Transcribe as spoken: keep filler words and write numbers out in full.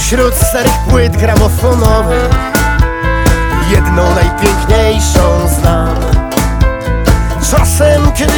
Wśród starych płyt gramofonowych jedną najpiękniejszą znam. Czasem, kiedy